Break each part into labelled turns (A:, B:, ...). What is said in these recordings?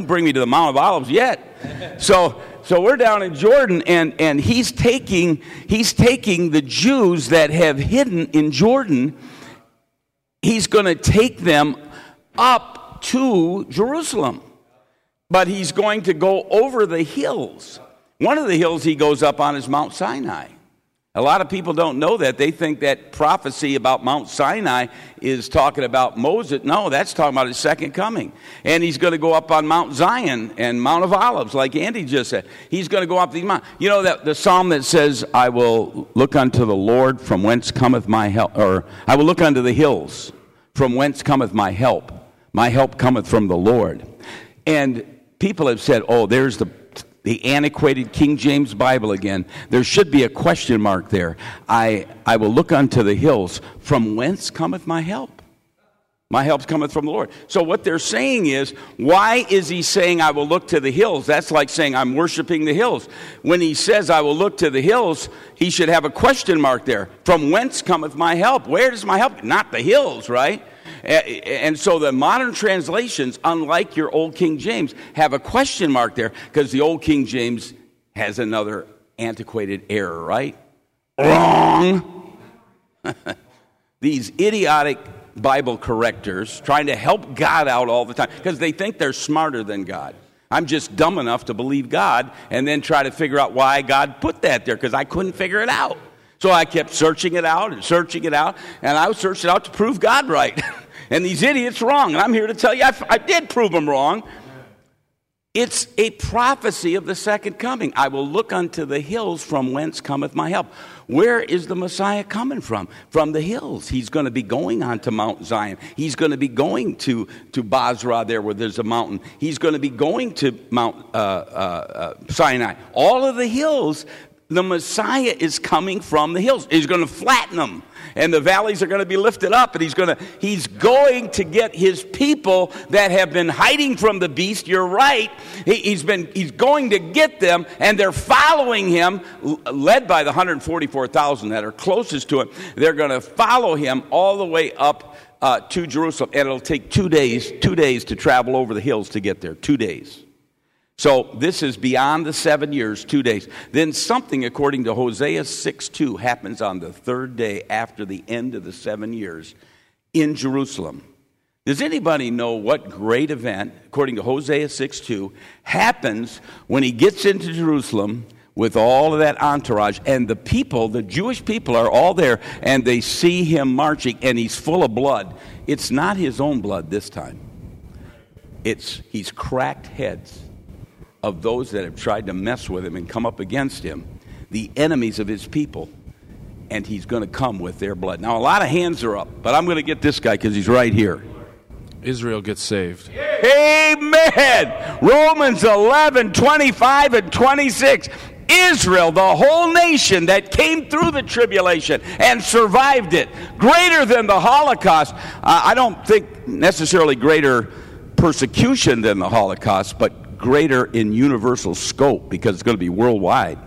A: don't bring me to the Mount of Olives yet. So we're down in Jordan, and he's taking the Jews that have hidden in Jordan. He's going to take them up to Jerusalem, but he's going to go over the hills. One of the hills he goes up on is Mount Sinai. A lot of people don't know that. They think that prophecy about Mount Sinai is talking about Moses. No, that's talking about his second coming. And he's going to go up on Mount Zion and Mount of Olives, like Andy just said. He's going to go up these mountains. You know that the psalm that says, I will look unto the Lord from whence cometh my help, or I will look unto the hills from whence cometh my help. My help cometh from the Lord. And people have said, oh, there's the antiquated King James Bible again. There should be a question mark there. I will look unto the hills. From whence cometh my help? My help cometh from the Lord. So what they're saying is, why is he saying, I will look to the hills? That's like saying, I'm worshiping the hills. When he says, I will look to the hills, he should have a question mark there. From whence cometh my help? Where does my help? Not the hills, right? And so the modern translations, unlike your old King James, have a question mark there because the old King James has another antiquated error, right? Wrong. These idiotic Bible correctors trying to help God out all the time because they think they're smarter than God. I'm just dumb enough to believe God and then try to figure out why God put that there because I couldn't figure it out. So I kept searching it out, and I searched it out to prove God right. And these idiots wrong. And I'm here to tell you I did prove them wrong. It's a prophecy of the second coming. I will look unto the hills from whence cometh my help. Where is the Messiah coming from? From the hills. He's going to be going on to Mount Zion. He's going to be going to Basra there where there's a mountain. He's going to be going to Mount Sinai. All of the hills. The Messiah is coming from the hills. He's going to flatten them, and the valleys are going to be lifted up, and he's going to get his people that have been hiding from the beast. You're right. He's going to get them, and they're following him, led by the 144,000 that are closest to him. They're going to follow him all the way up to Jerusalem, and it'll take 2 days to travel over the hills to get there. 2 days. So this is beyond the 7 years, 2 days. Then something, according to Hosea 6:2, happens on the third day after the end of the 7 years in Jerusalem. Does anybody know what great event, according to Hosea 6:2, happens when he gets into Jerusalem with all of that entourage, and the people, the Jewish people, are all there, and they see him marching, and he's full of blood. It's not his own blood this time. He's cracked heads of those that have tried to mess with him and come up against him, the enemies of his people, and he's going to come with their blood. Now, a lot of hands are up, but I'm going to get this guy because he's right here.
B: Israel gets saved.
A: Amen! Romans 11:25 and 26. Israel, the whole nation that came through the tribulation and survived it, greater than the Holocaust. I don't think necessarily greater persecution than the Holocaust, but greater in universal scope because it's going to be worldwide.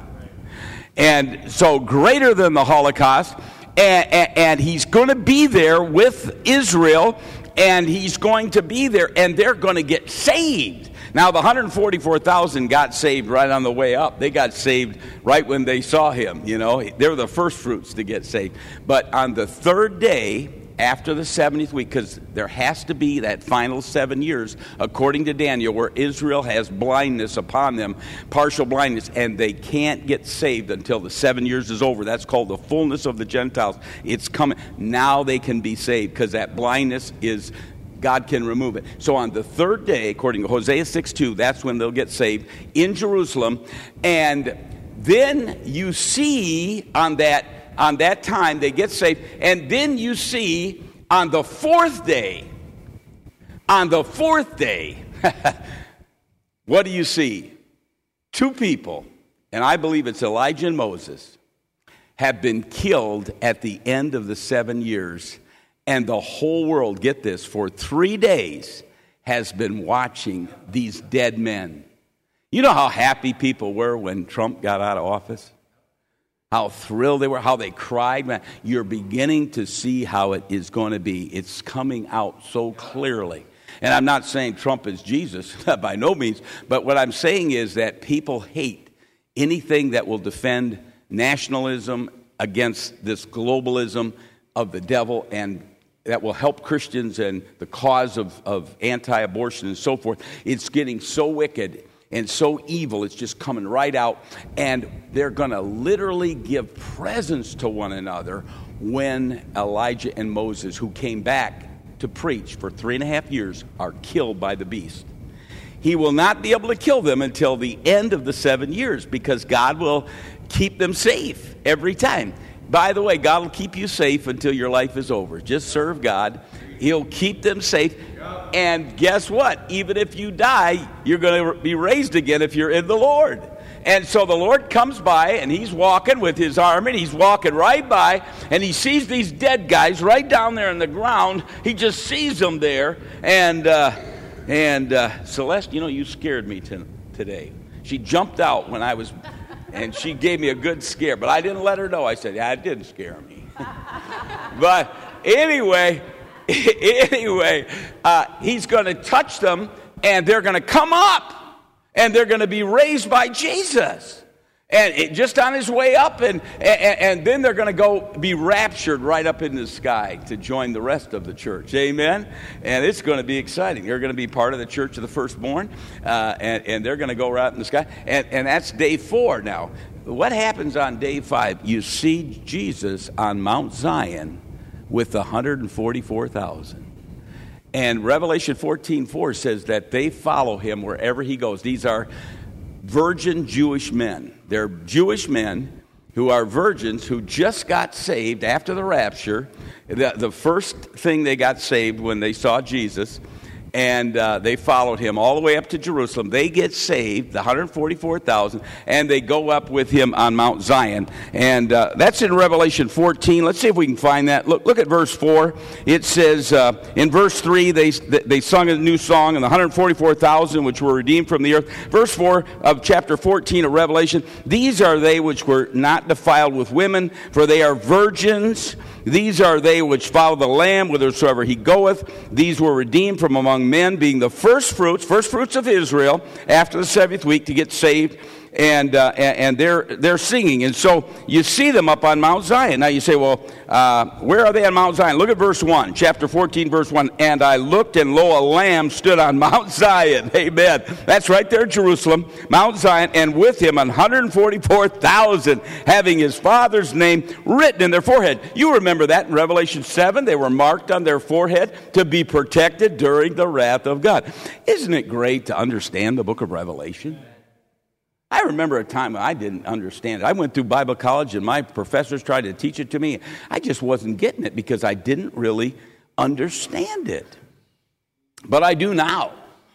A: And so greater than the Holocaust, and he's going to be there with Israel, and he's going to be there, and they're going to get saved. Now, the 144,000 got saved right on the way up. They got saved right when they saw him, you know. They were the first fruits to get saved. But on the third day, after the 70th week, because there has to be that final 7 years, according to Daniel, where Israel has blindness upon them, partial blindness, and they can't get saved until the 7 years is over. That's called the fullness of the Gentiles. It's coming. Now they can be saved because that blindness is, God can remove it. So on the third day, according to Hosea 6:2, that's when they'll get saved in Jerusalem. And then you see on that time they get saved, and then you see on the fourth day, what do you see? Two people, and I believe it's Elijah and Moses, have been killed at the end of the 7 years, and the whole world, get this, for 3 days has been watching these dead men. You know how happy people were when Trump got out of office? How thrilled they were, how they cried. Man, you're beginning to see how it is going to be. It's coming out so clearly. And I'm not saying Trump is Jesus, by no means, but what I'm saying is that people hate anything that will defend nationalism against this globalism of the devil, and that will help Christians and the cause of anti-abortion and so forth. It's getting so wicked and so evil, it's just coming right out, and they're going to literally give presents to one another when Elijah and Moses, who came back to preach for 3.5 years, are killed by the beast. He will not be able to kill them until the end of the 7 years, because God will keep them safe every time. By the way, God will keep you safe until your life is over. Just serve God. He'll keep them safe. And guess what? Even if you die, you're going to be raised again if you're in the Lord. And so the Lord comes by, and he's walking with his army, and he's walking right by, and he sees these dead guys right down there on the ground. He just sees them there. And Celeste, you scared me today. She jumped out when I was, and she gave me a good scare, but I didn't let her know. I said, yeah, it didn't scare me. But anyway, he's going to touch them, and they're going to come up. And they're going to be raised by Jesus. And just on his way up, and then they're going to go be raptured right up in the sky to join the rest of the church. Amen? And it's going to be exciting. They're going to be part of the church of the firstborn, and they're going to go right up in the sky. And that's day 4 now. What happens on day 5? You see Jesus on Mount Zion with 144,000. And Revelation 14:4 says that they follow him wherever he goes. These are virgin Jewish men. They're Jewish men who are virgins who just got saved after the rapture. The first thing they got saved when they saw Jesus, and they followed him all the way up to Jerusalem. They get saved, the 144,000, and they go up with him on Mount Zion. And that's in Revelation 14. Let's see if we can find that. Look at verse 4. It says, in verse 3, they sung a new song, and the 144,000 which were redeemed from the earth. Verse 4 of chapter 14 of Revelation, these are they which were not defiled with women, for they are virgins. These are they which follow the Lamb whithersoever he goeth. These were redeemed from among men, being the first fruits of Israel after the 7th week to get saved. And they're singing. And so you see them up on Mount Zion. Now you say, well, where are they on Mount Zion? Look at verse 1, chapter 14, verse 1. And I looked, and lo, a lamb stood on Mount Zion. Amen. That's right there in Jerusalem, Mount Zion, and with him 144,000, having his Father's name written in their forehead. You remember that in Revelation 7. They were marked on their forehead to be protected during the wrath of God. Isn't it great to understand the book of Revelation? I remember a time when I didn't understand it. I went through Bible college, and my professors tried to teach it to me. I just wasn't getting it because I didn't really understand it. But I do now.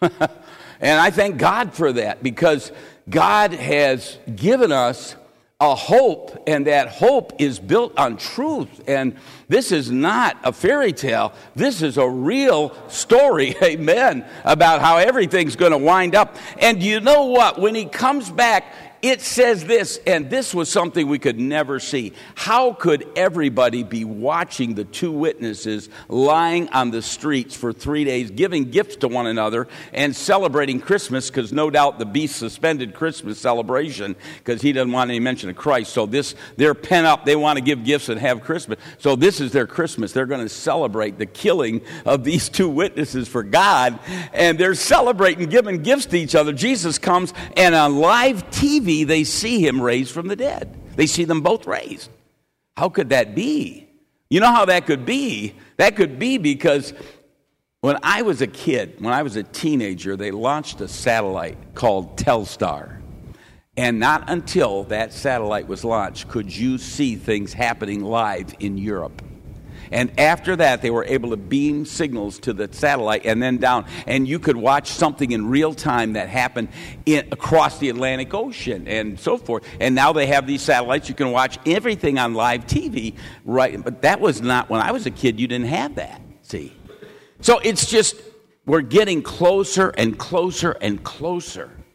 A: And I thank God for that, because God has given us a hope, and that hope is built on truth. And this is not a fairy tale. This is a real story, amen, about how everything's going to wind up. And you know what? When he comes back, it says this, and this was something we could never see. How could everybody be watching the two witnesses lying on the streets for 3 days, giving gifts to one another and celebrating Christmas? Because no doubt the beast suspended Christmas celebration because he doesn't want any mention of Christ. So they're pent up. They want to give gifts and have Christmas. So this is their Christmas. They're going to celebrate the killing of these two witnesses for God, and they're celebrating, giving gifts to each other. Jesus comes, and on live TV, they see him raised from the dead. They see them both raised. How could that be? You know how that could be? That could be because when I was a kid, when I was a teenager, they launched a satellite called Telstar. And not until that satellite was launched could you see things happening live in Europe. And after that, they were able to beam signals to the satellite and then down. And you could watch something in real time that happened across the Atlantic Ocean and so forth. And now they have these satellites. You can watch everything on live TV. Right? But that was not, when I was a kid, you didn't have that. See? So it's just, we're getting closer and closer and closer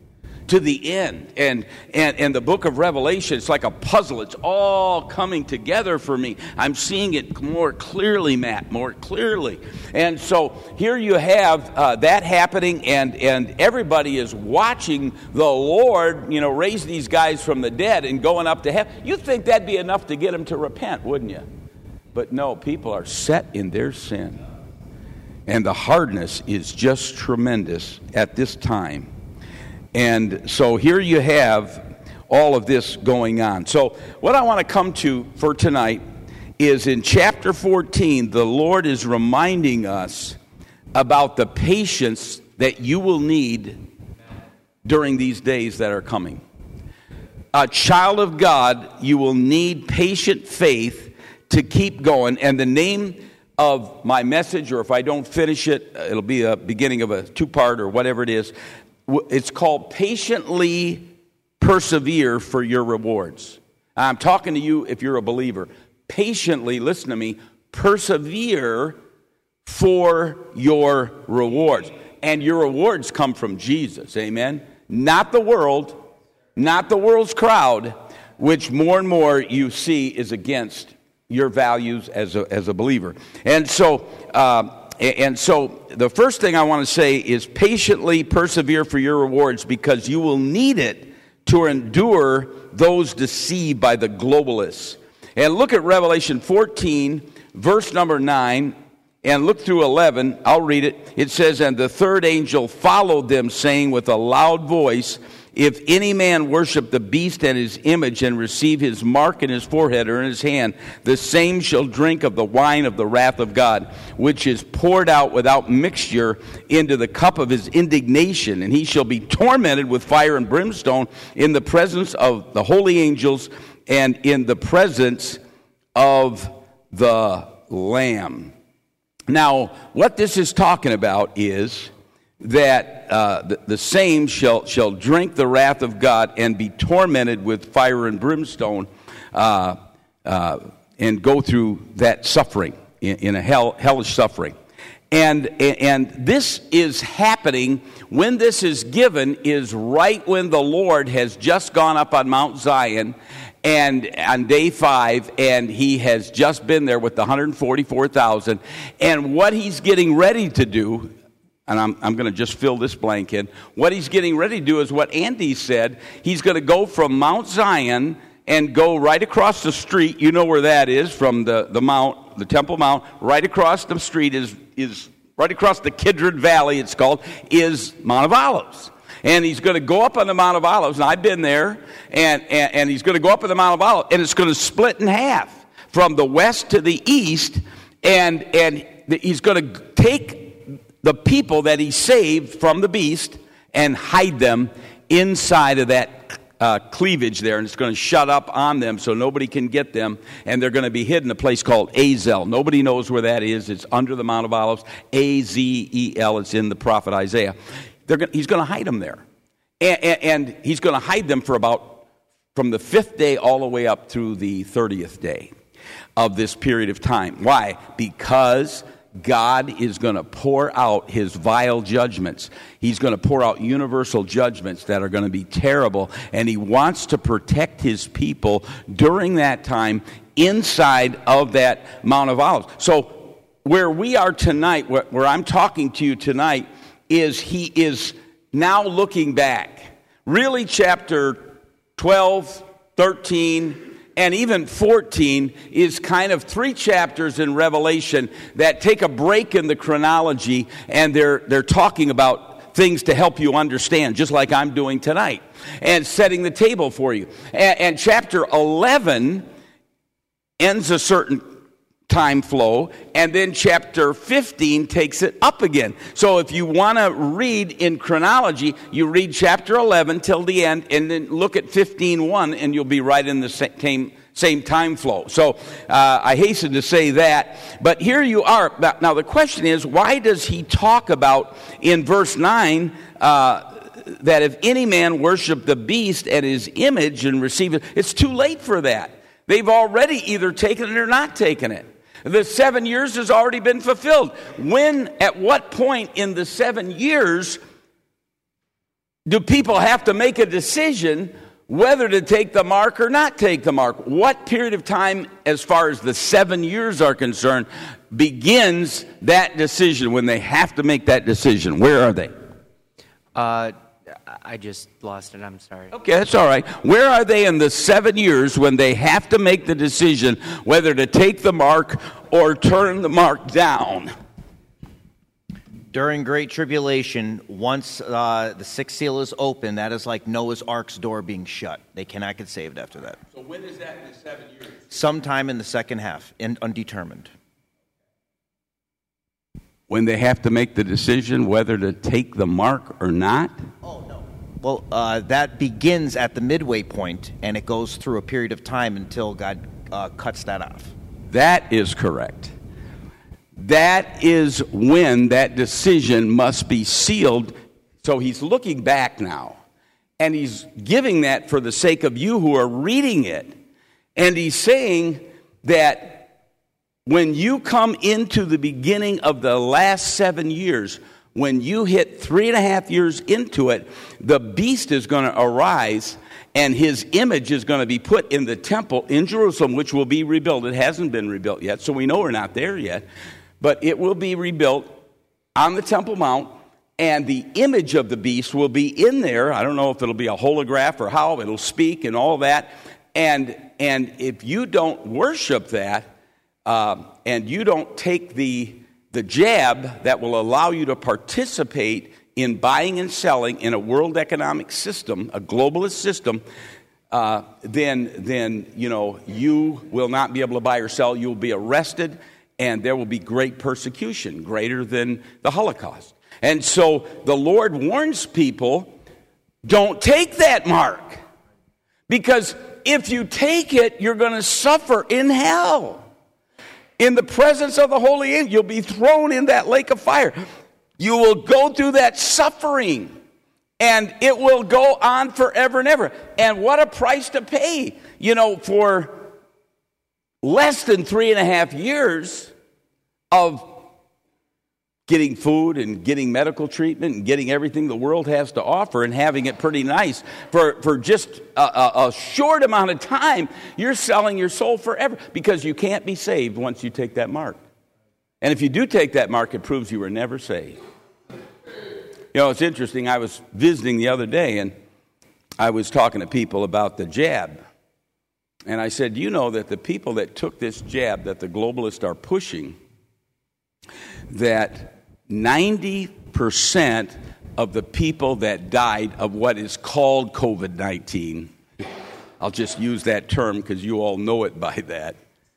A: to the end. And the book of Revelation, it's like a puzzle. It's all coming together for me. I'm seeing it more clearly, Matt, more clearly. And so here you have that happening, and everybody is watching the Lord, raise these guys from the dead and going up to heaven. You'd think that'd be enough to get them to repent, wouldn't you? But no, people are set in their sin. And the hardness is just tremendous at this time. And so here you have all of this going on. So what I want to come to for tonight is in chapter 14, the Lord is reminding us about the patience that you will need during these days that are coming. A child of God, you will need patient faith to keep going. And the name of my message, or if I don't finish it, it'll be a beginning of a two-part or whatever it is. It's called Patiently Persevere for Your Rewards. I'm talking to you if you're a believer. Patiently, listen to me, persevere for your rewards. And your rewards come from Jesus, amen? Not the world, not the world's crowd, which more and more you see is against your values as a believer. And so the first thing I want to say is patiently persevere for your rewards, because you will need it to endure those deceived by the globalists. And look at Revelation 14, verse number 9, and look through 11. I'll read it. It says, "And the third angel followed them, saying with a loud voice, if any man worship the beast and his image and receive his mark in his forehead or in his hand, the same shall drink of the wine of the wrath of God, which is poured out without mixture into the cup of his indignation. And he shall be tormented with fire and brimstone in the presence of the holy angels and in the presence of the Lamb." Now, what this is talking about is that the same shall drink the wrath of God and be tormented with fire and brimstone and go through that suffering in a hellish suffering. And this is happening when this is given is right when the Lord has just gone up on Mount Zion and on day 5, and he has just been there with the 144,000. And what he's getting ready to do, and I'm going to just fill this blank in. What he's getting ready to do is what Andy said. He's going to go from Mount Zion and go right across the street. You know where that is, from the Mount, the Temple Mount. Right across the street is right across the Kidron Valley, it's called, is Mount of Olives. And he's going to go up on the Mount of Olives, and I've been there, and he's going to go up on the Mount of Olives, and it's going to split in half from the west to the east, and he's going to take the people that he saved from the beast and hide them inside of that cleavage there, and it's going to shut up on them so nobody can get them, and they're going to be hidden in a place called Azel. Nobody knows where that is. It's under the Mount of Olives, Azel. It's in the prophet Isaiah. He's going to hide them there, and he's going to hide them from the 5th day all the way up through the 30th day of this period of time. Why? Because God is going to pour out his vile judgments. He's going to pour out universal judgments that are going to be terrible, and he wants to protect his people during that time inside of that Mount of Olives. So where we are tonight, where I'm talking to you tonight, is he is now looking back. Really, chapter 12, 13, and even 14 is kind of 3 chapters in Revelation that take a break in the chronology, and they're talking about things to help you understand, just like I'm doing tonight, and setting the table for you. And chapter 11 ends a certain time flow, and then chapter 15 takes it up again. So if you want to read in chronology, you read chapter 11 till the end, and then look at 15:1, and you'll be right in the same time flow. So I hasten to say that, but here you are. Now the question is, why does he talk about in verse 9 that if any man worship the beast and his image and receive it? It's too late for that. They've already either taken it or not taken it. The 7 years has already been fulfilled. At what point in the 7 years do people have to make a decision whether to take the mark or not take the mark? What period of time, as far as the 7 years are concerned, begins that decision when they have to make that decision? Where are they?
C: I just lost it. I'm sorry.
A: Okay, that's all right. Where are they in the 7 years when they have to make the decision whether to take the mark or turn the mark down?
D: During Great Tribulation, once the sixth seal is open, that is like Noah's Ark's door being shut. They cannot get saved after that.
A: So when is that in the 7 years?
D: Sometime in the second half, undetermined.
A: When they have to make the decision whether to take the mark or not?
D: Oh, no. Well, that begins at the midway point, and it goes through a period of time until God cuts that off.
A: That is correct. That is when that decision must be sealed. So he's looking back now, and he's giving that for the sake of you who are reading it. And he's saying that when you come into the beginning of the last 7 years, when you hit 3.5 years into it, the beast is going to arise, and his image is going to be put in the temple in Jerusalem, which will be rebuilt. It hasn't been rebuilt yet, so we know we're not there yet. But it will be rebuilt on the Temple Mount, and the image of the beast will be in there. I don't know if it'll be a holograph or how it'll speak and all that. And if you don't worship that, and you don't take the jab that will allow you to participate in buying and selling in a world economic system, a globalist system, then you will not be able to buy or sell. You will be arrested, and there will be great persecution, greater than the Holocaust. And so the Lord warns people, don't take that mark. Because if you take it, you're going to suffer in hell. In the presence of the Holy Angel, you'll be thrown in that lake of fire. You will go through that suffering, and it will go on forever and ever. And what a price to pay, for less than 3.5 years of getting food and getting medical treatment and getting everything the world has to offer and having it pretty nice. For just a short amount of time, you're selling your soul forever because you can't be saved once you take that mark. And if you do take that mark, it proves you were never saved. It's interesting. I was visiting the other day, and I was talking to people about the jab. And I said, do you know that the people that took this jab that the globalists are pushing, that 90% of the people that died of what is called COVID-19, I'll just use that term because you all know it by that,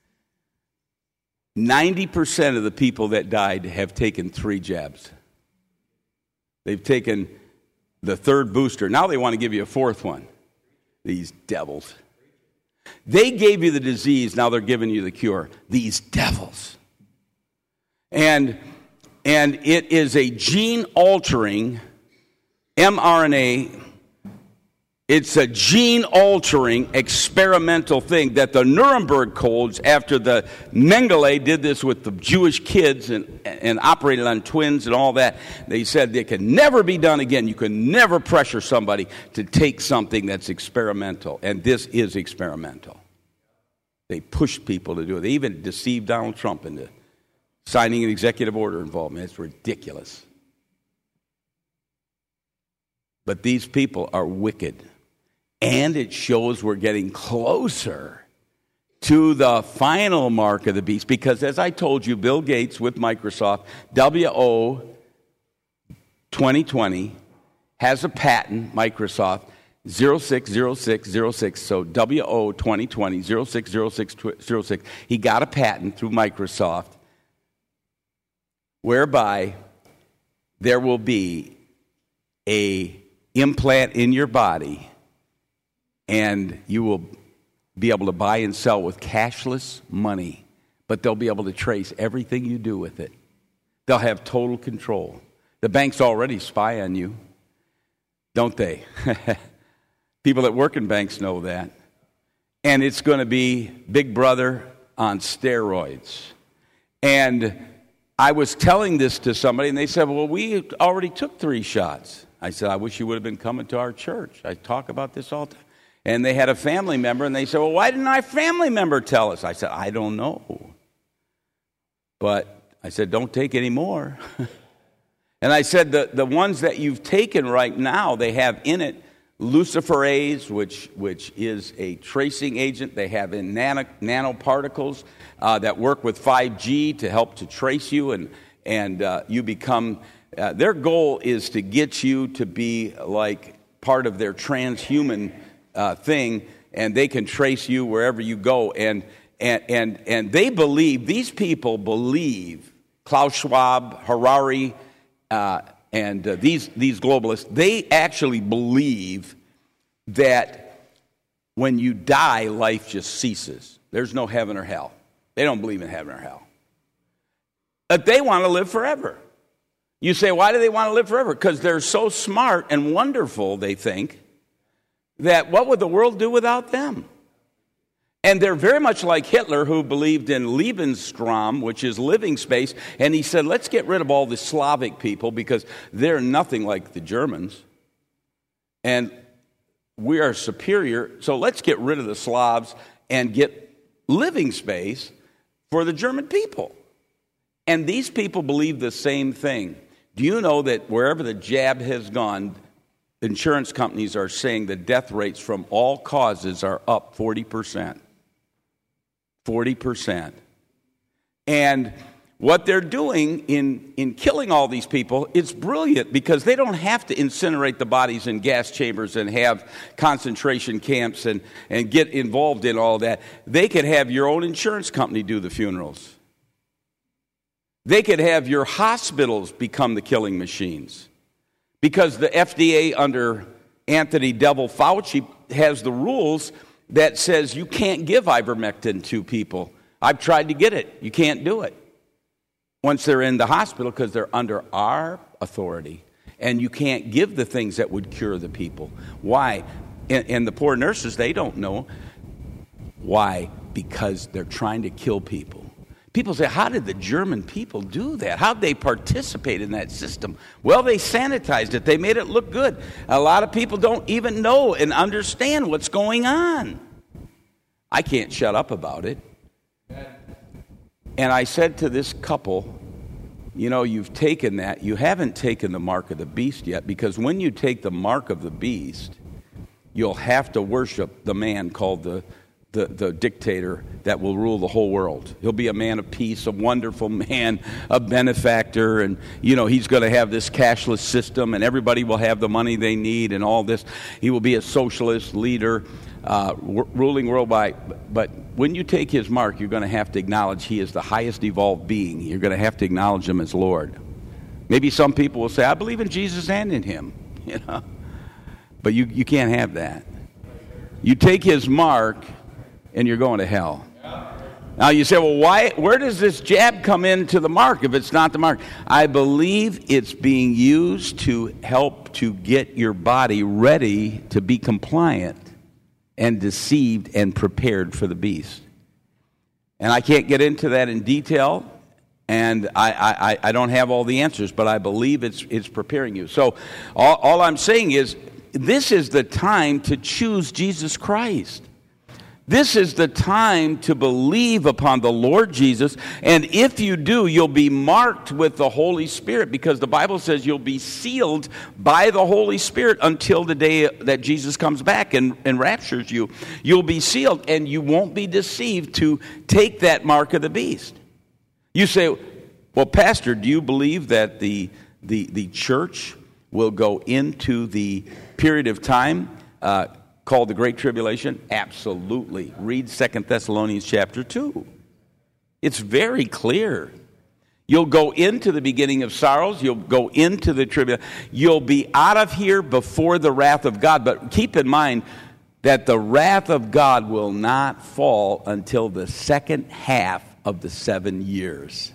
A: 90% of the people that died have taken 3 jabs. They've taken the 3rd booster. Now they want to give you a 4th one. These devils. They gave you the disease, now they're giving you the cure. These devils. And it is a gene-altering mRNA. It's a gene-altering experimental thing that the Nuremberg codes, after the Mengele did this with the Jewish kids and operated on twins and all that, they said it can never be done again. You can never pressure somebody to take something that's experimental. And this is experimental. They pushed people to do it. They even deceived Donald Trump into signing an executive order involvement. It's ridiculous. But these people are wicked. And it shows we're getting closer to the final mark of the beast. Because as I told you, Bill Gates with Microsoft, WO 2020, has a patent, Microsoft, 060606. So WO 2020, 060606. He got a patent through Microsoft whereby there will be a implant in your body, and you will be able to buy and sell with cashless money, but they'll be able to trace everything you do with it. They'll have total control. The banks already spy on you, don't they? People that work in banks know that. And it's going to be Big Brother on steroids. And I was telling this to somebody, and they said, well, we already took 3 shots. I said, I wish you would have been coming to our church. I talk about this all the time. And they had a family member, and they said, well, why didn't our family member tell us? I said, I don't know. But I said, don't take any more. And I said, the ones that you've taken right now, they have in it luciferase, which is a tracing agent. They have in nanoparticles that work with 5G to help to trace you, and you become, their goal is to get you to be like part of their transhuman thing, and they can trace you wherever you go. And they believe, these people believe, Klaus Schwab, Harari, and these globalists, they actually believe that when you die, life just ceases. There's no heaven or hell. They don't believe in heaven or hell. But they want to live forever. You say, why do they want to live forever? Because they're so smart and wonderful, they think, that what would the world do without them? And they're very much like Hitler, who believed in Lebensraum, which is living space, and he said, let's get rid of all the Slavic people because they're nothing like the Germans, and we are superior, so let's get rid of the Slavs and get living space for the German people. And these people believe the same thing. Do you know that wherever the jab has gone, insurance companies are saying the death rates from all causes are up 40%. 40%. And what they're doing in killing all these people is brilliant, because they don't have to incinerate the bodies in gas chambers and have concentration camps and get involved in all that. They could have your own insurance company do the funerals. They could have your hospitals become the killing machines, because the FDA under Anthony Devil Fauci has the rules that says you can't give ivermectin to people. I've tried to get it. You can't do it once they're in the hospital, because they're under our authority. And you can't give the things that would cure the people. Why? And the poor nurses, they don't know. Why? Because they're trying to kill people. People say, how did the German people do that? How did they participate in that system? Well, they sanitized it. They made it look good. A lot of people don't even know and understand what's going on. I can't shut up about it. And I said to this couple, you know, you've taken that. You haven't taken the mark of the beast yet, because when you take the mark of the beast, you'll have to worship the man called the dictator that will rule the whole world. He'll be a man of peace, a wonderful man, a benefactor, and, you know, he's going to have this cashless system, and everybody will have the money they need and all this. He will be a socialist leader, ruling worldwide. But when you take his mark, you're going to have to acknowledge he is the highest evolved being. You're going to have to acknowledge him as Lord. Maybe some people will say, I believe in Jesus and in him, you know. But you can't have that. You take his mark, and you're going to hell. Now you say, well, where does this jab come into the mark if it's not the mark? I believe it's being used to help to get your body ready to be compliant and deceived and prepared for the beast. And I can't get into that in detail, and I don't have all the answers, but I believe it's preparing you. So all I'm saying is, this is the time to choose Jesus Christ. This is the time to believe upon the Lord Jesus, and if you do, you'll be marked with the Holy Spirit, because the Bible says you'll be sealed by the Holy Spirit until the day that Jesus comes back and raptures you. You'll be sealed, and you won't be deceived to take that mark of the beast. You say, well, Pastor, do you believe that the church will go into the period of time called the Great Tribulation? Absolutely. Read 2 Thessalonians chapter 2. It's very clear. You'll go into the beginning of sorrows. You'll go into the tribulation. You'll be out of here before the wrath of God. But keep in mind that the wrath of God will not fall until the second half of the 7 years.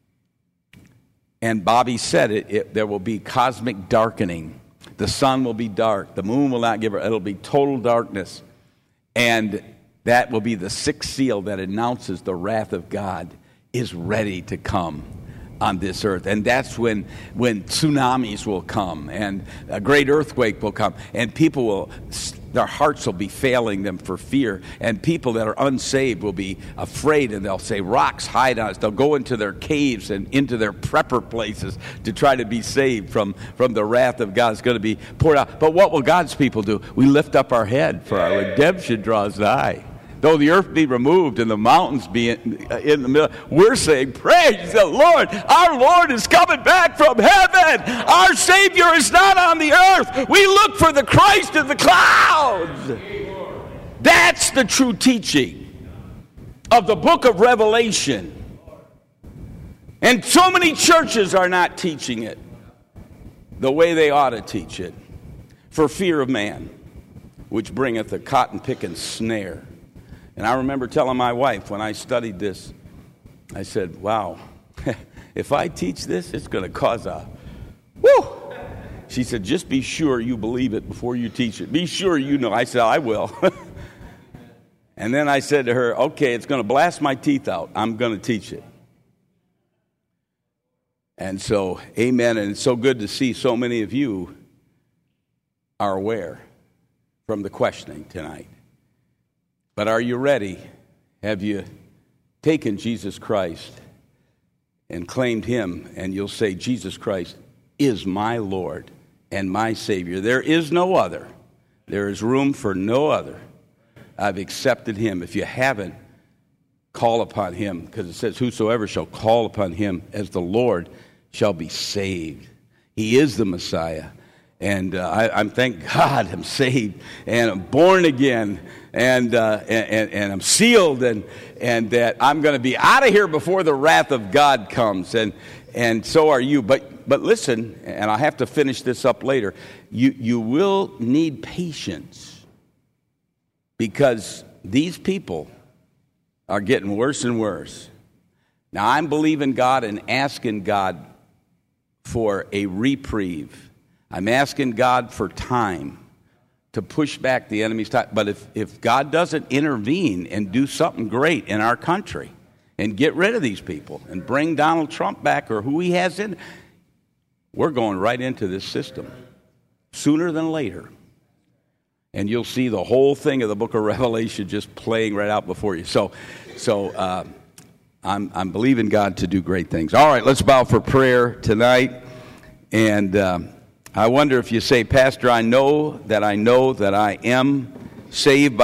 A: And Bobby said it, there will be cosmic darkening. The sun will be dark. The moon will not give her. It'll be total darkness. And that will be the sixth seal that announces the wrath of God is ready to come. on this earth. And that's when tsunamis will come and a great earthquake will come, and people will, their hearts will be failing them for fear, and people that are unsaved will be afraid, and they'll say, rocks hide on us. They'll go into their caves and into their prepper places to try to be saved from the wrath of God. It's going to be poured out. But what will God's people do? We lift up our head, for our redemption draws nigh. Though the earth be removed and the mountains be in the middle, we're saying, praise the Lord. Our Lord is coming back from heaven. Our Savior is not on the earth. We look for the Christ in the clouds. That's the true teaching of the book of Revelation. And so many churches are not teaching it the way they ought to teach it, for fear of man, which bringeth a cotton-picking snare. And I remember telling my wife when I studied this, I said, wow, if I teach this, it's going to cause a whoo. She said, just be sure you believe it before you teach it. Be sure you know. I said, I will. And then I said to her, okay, it's going to blast my teeth out. I'm going to teach it. And so, amen. And it's so good to see so many of you are aware from the questioning tonight. But are you ready? Have you taken Jesus Christ and claimed him? And you'll say, Jesus Christ is my Lord and my Savior. There is no other. There is room for no other. I've accepted him. If you haven't, call upon him, because it says, whosoever shall call upon him as the Lord shall be saved. He is the Messiah. And I'm thank God I'm saved and I'm born again and I'm sealed and that I'm going to be out of here before the wrath of God comes, and so are you. But listen, and I have to finish this up later. You will need patience, because these people are getting worse and worse. Now I'm believing God and asking God for a reprieve. I'm asking God for time to push back the enemy's time. But if God doesn't intervene and do something great in our country and get rid of these people and bring Donald Trump back or who he has in, we're going right into this system sooner than later. And you'll see the whole thing of the book of Revelation just playing right out before you. So I'm believing God to do great things. All right, let's bow for prayer tonight. And I wonder if you say, Pastor, I know that I am saved by